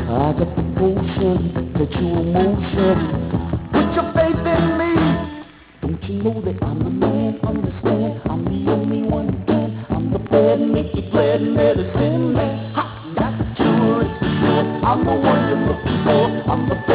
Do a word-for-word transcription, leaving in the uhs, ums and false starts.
I got the potion, the true emotion. Put your faith in me. Don't you know that I'm the man, understand? I'm the only one who can. I'm the bad, make you glad medicine man. Ha, naturalist for sure. I'm the one you're looking for. I'm the